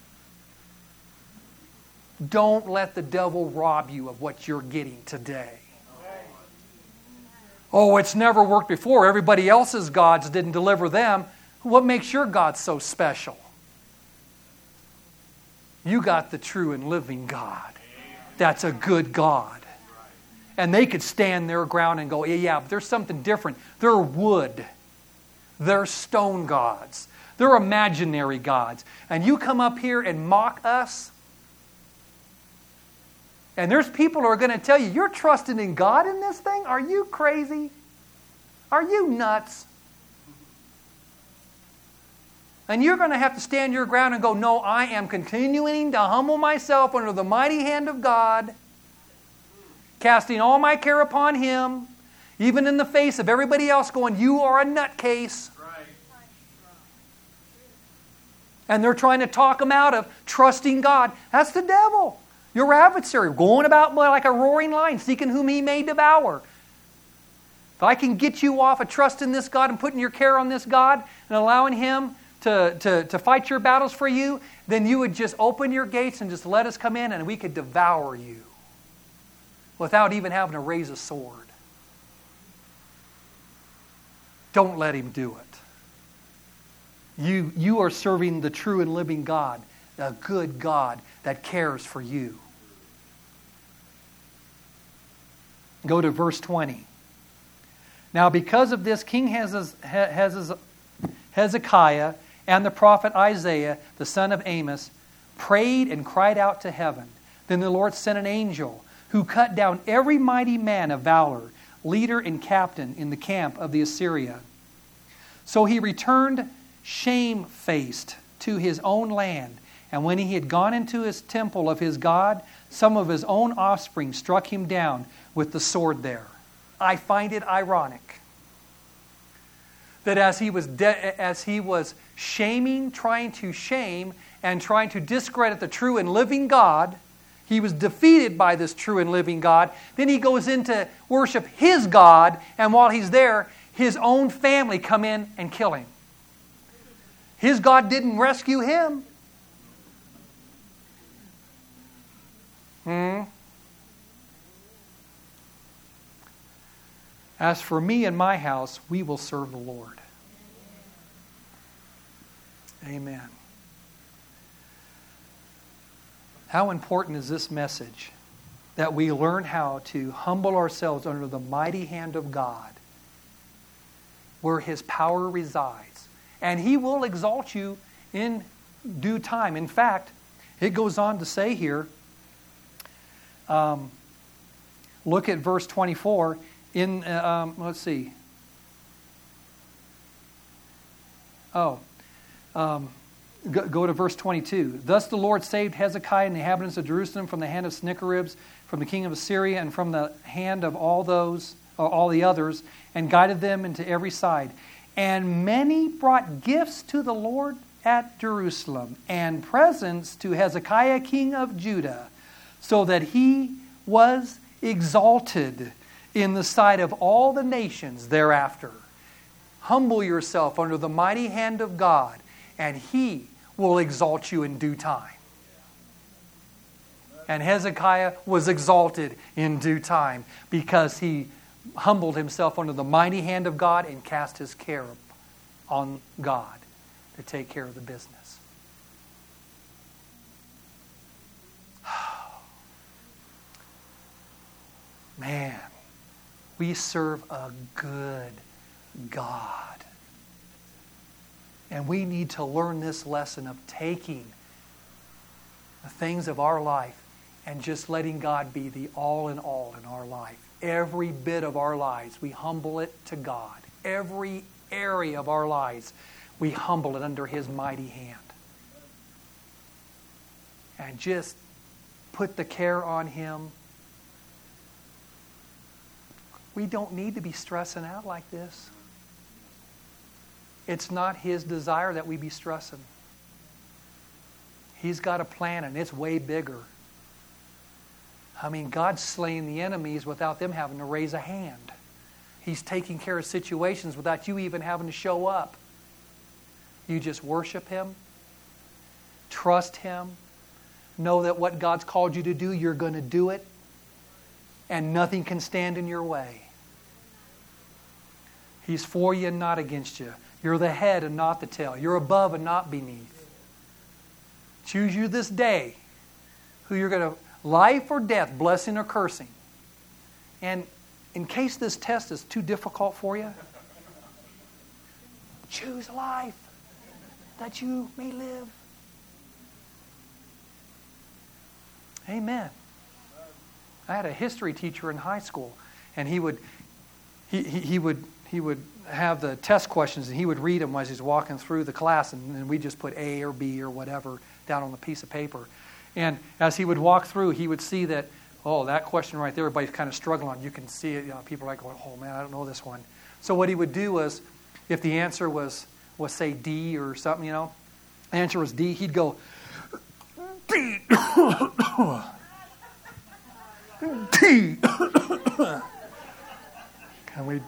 Don't let the devil rob you of what you're getting today. Oh, it's never worked before. Everybody else's gods didn't deliver them. What makes your God so special? You got the true and living God. That's a good God. And they could stand their ground and go, yeah, but there's something different. They're wood. They're stone gods. They're imaginary gods. And you come up here and mock us. And there's people who are going to tell you, you're trusting in God in this thing? Are you crazy? Are you nuts? And you're going to have to stand your ground and go, no, I am continuing to humble myself under the mighty hand of God, casting all my care upon Him, even in the face of everybody else going, you are a nutcase. Right. And they're trying to talk them out of trusting God. That's the devil, your adversary, going about like a roaring lion, seeking whom he may devour. If I can get you off of trusting this God and putting your care on this God and allowing Him to fight your battles for you, then you would just open your gates and just let us come in and we could devour you without even having to raise a sword. Don't let him do it. You are serving the true and living God, a good God that cares for you. Go to verse 20. Now because of this, King Hezekiah and the prophet Isaiah, the son of Amos, prayed and cried out to heaven. Then the Lord sent an angel who cut down every mighty man of valor, leader and captain in the camp of the Assyria. So he returned shamefaced to his own land. And when he had gone into his temple of his God, some of his own offspring struck him down with the sword there. I find it ironic that as he was shaming, trying to shame, and trying to discredit the true and living God, he was defeated by this true and living God. Then he goes in to worship his God, and while he's there, his own family come in and kill him. His God didn't rescue him. As for me and my house, we will serve the Lord. Amen. How important is this message? That we learn how to humble ourselves under the mighty hand of God, where His power resides. And He will exalt you in due time. In fact, it goes on to say here, look at verse 24. Let's see. Go to verse 22. Thus the Lord saved Hezekiah and the inhabitants of Jerusalem from the hand of Sennacherib, from the king of Assyria, and from the hand of all the others, and guided them into every side. And many brought gifts to the Lord at Jerusalem, and presents to Hezekiah king of Judah, so that he was exalted in the sight of all the nations thereafter. Humble yourself under the mighty hand of God, and He will exalt you in due time. And Hezekiah was exalted in due time because he humbled himself under the mighty hand of God and cast his care on God to take care of the business. Man, we serve a good God. And we need to learn this lesson of taking the things of our life and just letting God be the all in all in our life. Every bit of our lives, we humble it to God. Every area of our lives, we humble it under His mighty hand. And just put the care on Him. We don't need to be stressing out like this. It's not His desire that we be stressing. He's got a plan, and it's way bigger. I mean, God's slaying the enemies without them having to raise a hand. He's taking care of situations without you even having to show up. You just worship Him, trust Him, know that what God's called you to do, you're going to do it, and nothing can stand in your way. He's for you and not against you. You're the head and not the tail. You're above and not beneath. Choose you this day who you're going to, life or death, blessing or cursing. And in case this test is too difficult for you, choose life that you may live. Amen. I had a history teacher in high school, and he would have the test questions, and he would read them as he's walking through the class, and then we just put A or B or whatever down on the piece of paper. And as he would walk through, he would see that, oh, that question right there, everybody's kind of struggling on. You can see it. You know, people are like going, oh, man, I don't know this one. So what he would do was, if the answer was say, D or something, the answer was D, he'd go, D. D. Can we...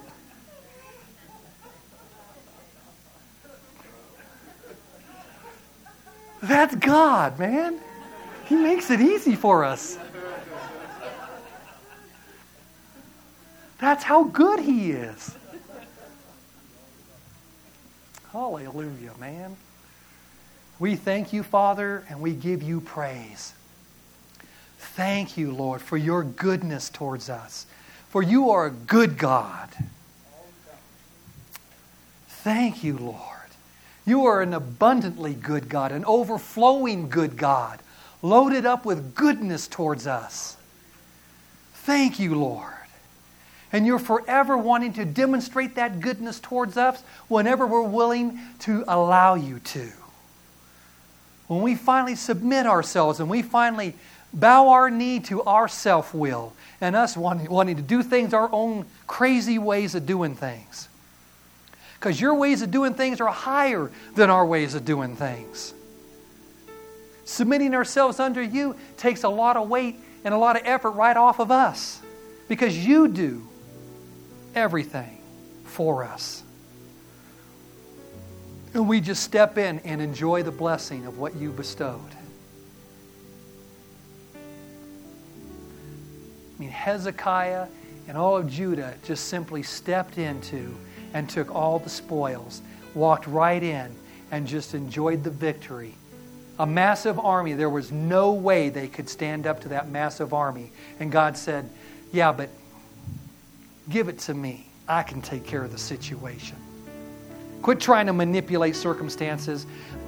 That's God, man. He makes it easy for us. That's how good He is. Hallelujah, man. We thank You, Father, and we give You praise. Thank You, Lord, for Your goodness towards us. For You are a good God. Thank You, Lord. You are an abundantly good God, an overflowing good God, loaded up with goodness towards us. Thank You, Lord. And You're forever wanting to demonstrate that goodness towards us whenever we're willing to allow You to. When we finally submit ourselves and we finally bow our knee to our self-will and us wanting to do things our own crazy ways of doing things. Because Your ways of doing things are higher than our ways of doing things. Submitting ourselves under You takes a lot of weight and a lot of effort right off of us. Because You do everything for us. And we just step in and enjoy the blessing of what You bestowed. I mean, Hezekiah and all of Judah just simply stepped into and took all the spoils, walked right in, and just enjoyed the victory. A massive army, there was no way they could stand up to that massive army. And God said, yeah, but give it to me. I can take care of the situation. Quit trying to manipulate circumstances.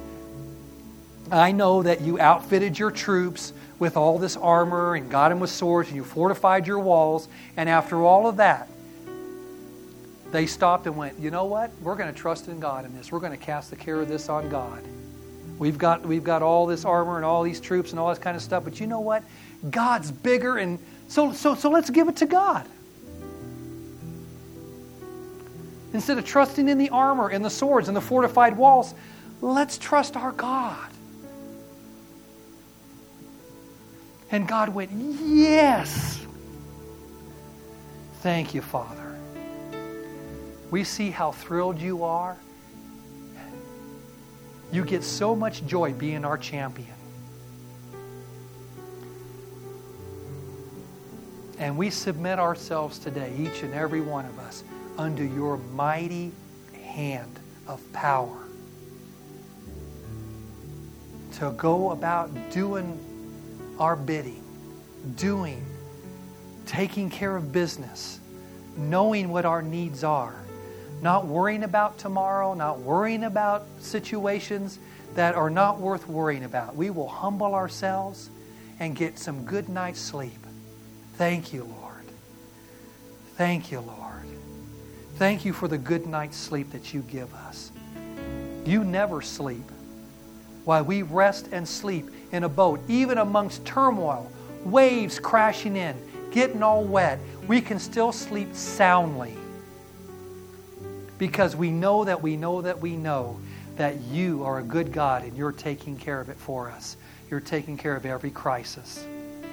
I know that You outfitted Your troops with all this armor and got them with swords and You fortified your walls. And after all of that, they stopped and went, you know what? We're going to trust in God in this. We're going to cast the care of this on God. We've got all this armor and all these troops and all this kind of stuff. But you know what? God's bigger, and so let's give it to God. Instead of trusting in the armor and the swords and the fortified walls, let's trust our God. And God went, yes. Thank You, Father. We see how thrilled You are. You get so much joy being our champion. And we submit ourselves today, each and every one of us, under Your mighty hand of power to go about doing our bidding, taking care of business, knowing what our needs are, not worrying about tomorrow, not worrying about situations that are not worth worrying about. We will humble ourselves and get some good night's sleep. Thank you, Lord. Thank you, Lord. Thank you for the good night's sleep that you give us. You never sleep. While we rest and sleep in a boat, even amongst turmoil, waves crashing in, getting all wet, we can still sleep soundly. Because we know that we know that we know that you are a good God and you're taking care of it for us. You're taking care of every crisis.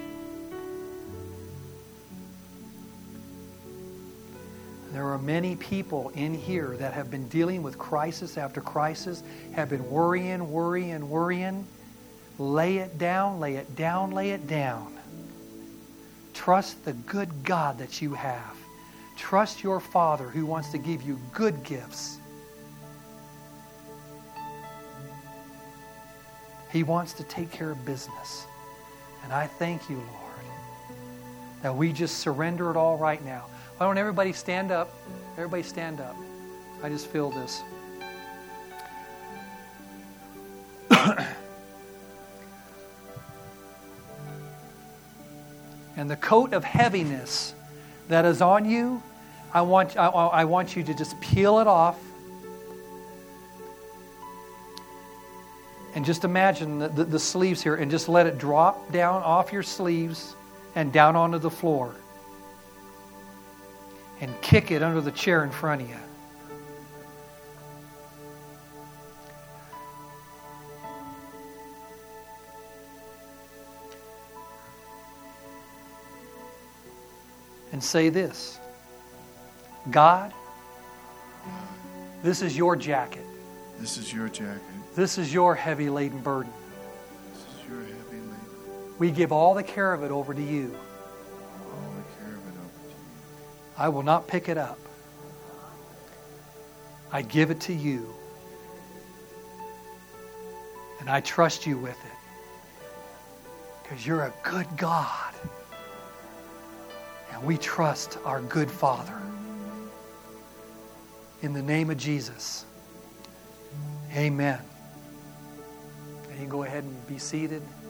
There are many people in here that have been dealing with crisis after crisis, have been worrying. Lay it down, lay it down, lay it down. Trust the good God that you have. Trust your Father who wants to give you good gifts. He wants to take care of business. And I thank you, Lord, that we just surrender it all right now. Why don't everybody stand up? Everybody stand up. I just feel this. And the coat of heaviness that is on you, I want you to just peel it off. And just imagine the sleeves here and just let it drop down off your sleeves and down onto the floor. And kick it under the chair in front of you. And say this: God, this is your jacket. This is your jacket. This is your heavy laden burden. This is your heavy laden. We give all the care of it over to you. All the care of it over to you. I will not pick it up. I give it to you. And I trust you with it. Because you're a good God. And we trust our good Father. In the name of Jesus. Amen. And you can go ahead and be seated.